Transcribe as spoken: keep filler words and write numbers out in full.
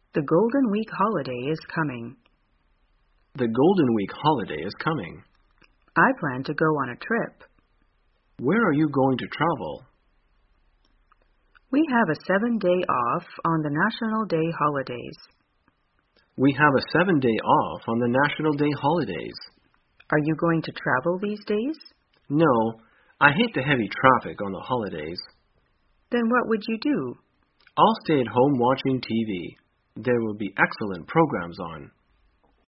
The Golden Week holiday is coming. The Golden Week holiday is coming. I plan to go on a trip. Where are you going to travel? We have a seven-day off on the National Day holidays. We have a seven-day off on the National Day holidays. Are you going to travel these days? No, I hate the heavy traffic on the holidays. Then what would you do? I'll stay at home watching T V. There will be excellent programs on.